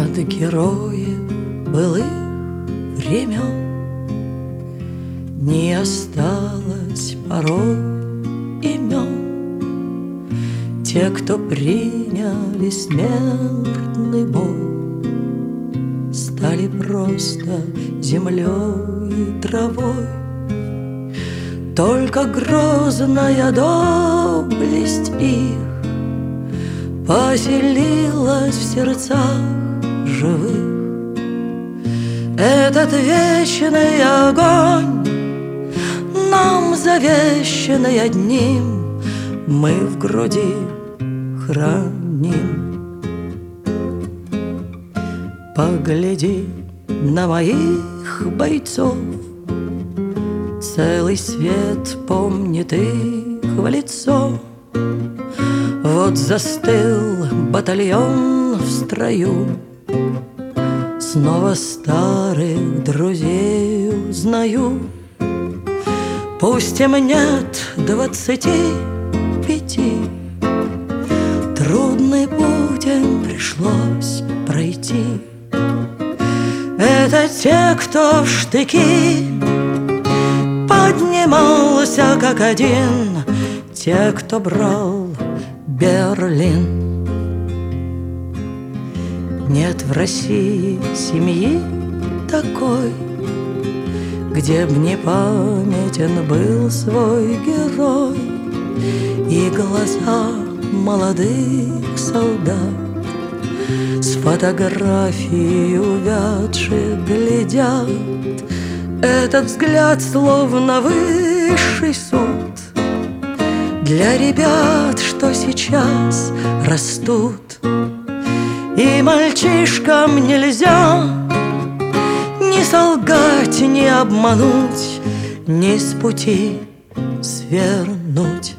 Нет героев былых времен, не осталось порой имен. Те, кто приняли смертный бой, стали просто землей и травой. Только грозная доблесть их поселилась в сердцах живых. Этот вечный огонь, нам завещанный одним, мы в груди храним. Погляди на моих бойцов, целый свет помнит их в лицо. Вот застыл батальон в строю, снова старых друзей узнаю. Пусть им нет 25, трудный путь им пришлось пройти. Это те, кто в штыки поднимался как один, те, кто брал Берлин. Нет в России семьи такой, где б не памятен был свой герой. И глаза молодых солдат с фотографией увядших глядят. Этот взгляд словно высший суд для ребят, что сейчас растут. И мальчишкам нельзя ни солгать, ни обмануть, ни с пути свернуть.